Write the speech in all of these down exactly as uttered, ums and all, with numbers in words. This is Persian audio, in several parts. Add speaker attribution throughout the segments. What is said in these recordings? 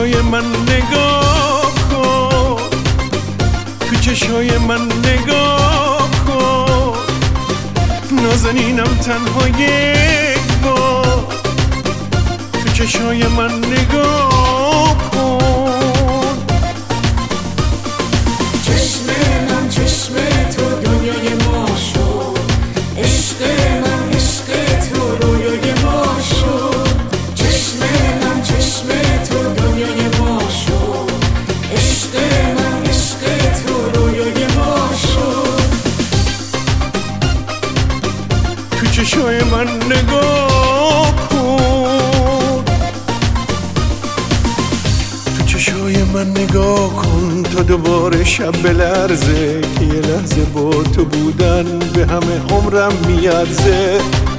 Speaker 1: چشای من نگاه کن، تو چشای من نگاه کن، نازنینم تنها یک بار، تو چشای من نگاه کن.
Speaker 2: چشم من چشم تو دنیای ما شد، عشق من عشق تو رویای ما شد. چشم من چشم تو دنیای ما شد، عشق من عشق تو رویای ما شد.
Speaker 1: تو چشای من نگاه کن، تو چشای من نگاه کن تا دوباره شب بلرزه، که یه لحظه با تو بودن به همه عمرم میارزه.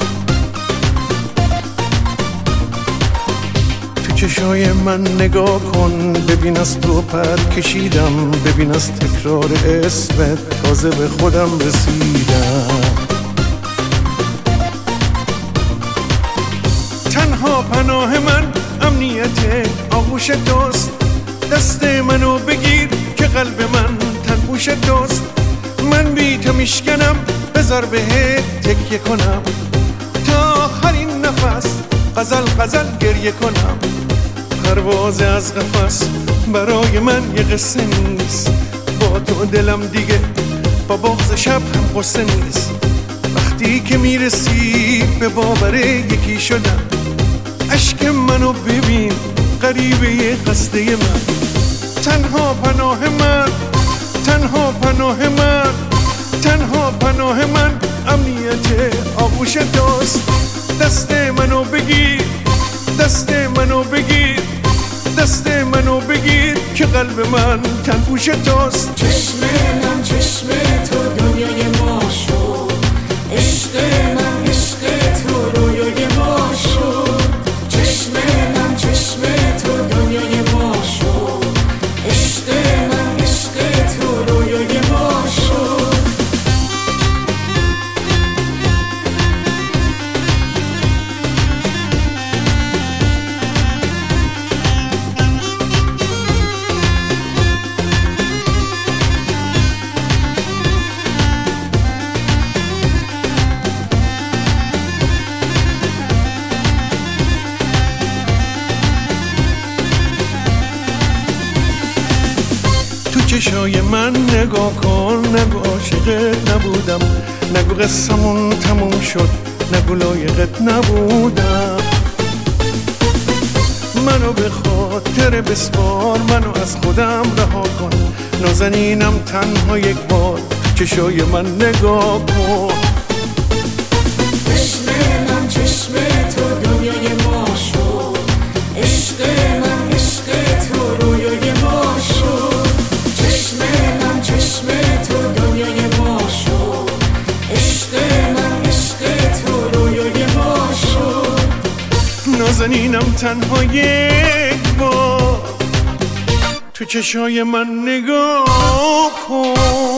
Speaker 1: تو چشای من نگاه کن، ببین از تو پر کشیدم، ببین از تکرار اسمت تازه به خودم رسیدم. تنها پناه من امنیت آغوش توست، دست منو بگیر که قلب من تنبوش توست. من بی تو میشکنم، بذار بهت تکیه کنم، تا آخرین نفس غزل غزل گریه کنم. پرواز از قفس برای من یه قصه نیست، با تو دلم دیگه با بغض شب هم قصه نیست. وقتی که میرسی به باور یکی شدم، عشق منو ببین غریبه خسته من. تنها پناه من، تنها پناه من، تنها پناه من امنیت آغوش توست. دست منو بگیر، دست منو بگیر، دست منو بگیر که قلب من تنبوش توست.
Speaker 2: چشم من چشم تو دنیای ما شد، عشق من عشق تو رویای ما شد. چشم من چشم تو دنیای ما شد، عشق من عشق تو رویای ما شد.
Speaker 1: چشای من نگاه کن، نگو عاشقت نبودم، نگو قصمون تموم شد، نگو لایقت نبودم. منو به خاطر بسپار، منو از خودم رها کن، نازنینم تنها یک بار، چشای من نگاه کن.
Speaker 2: چشم من چشم تو دنیای ما شد، عشق من عشق تو رویای ما شد. چشم من چشم تو دنیای ما شد، عشق من عشق تو رویای ما شد.
Speaker 1: نازنینم تنها یک بار، تو چشای من نگاه کن.